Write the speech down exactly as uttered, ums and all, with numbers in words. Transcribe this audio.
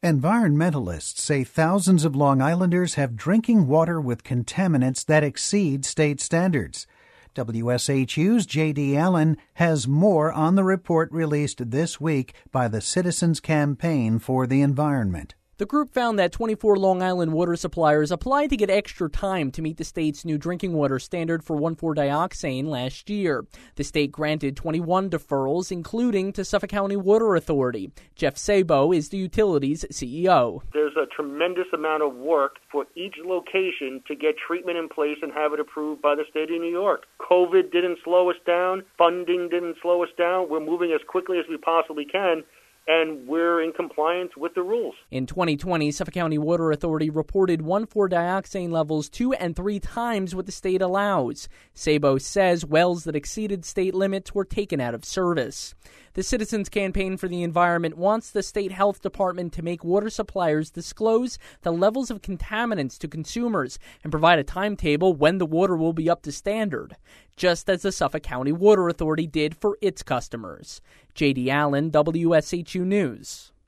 Environmentalists say thousands of Long Islanders have drinking water with contaminants that exceed state standards. W S H U's J D Allen has more on the report released this week by the Citizens Campaign for the Environment. The group found that twenty-four Long Island water suppliers applied to get extra time to meet the state's new drinking water standard for one four dioxane last year. The state granted twenty-one deferrals, including to Suffolk County Water Authority. Jeff Sabo is the utility's C E O. There's a tremendous amount of work for each location to get treatment in place and have it approved by the state of New York. COVID didn't slow us down. Funding didn't slow us down. We're moving as quickly as we possibly can, and we're in compliance with the rules. In twenty twenty, Suffolk County Water Authority reported one four dioxane levels two and three times what the state allows. Sabo says wells that exceeded state limits were taken out of service. The Citizens Campaign for the Environment wants the state health department to make water suppliers disclose the levels of contaminants to consumers and provide a timetable when the water will be up to standard, just as the Suffolk County Water Authority did for its customers. J D Allen, W S H U News.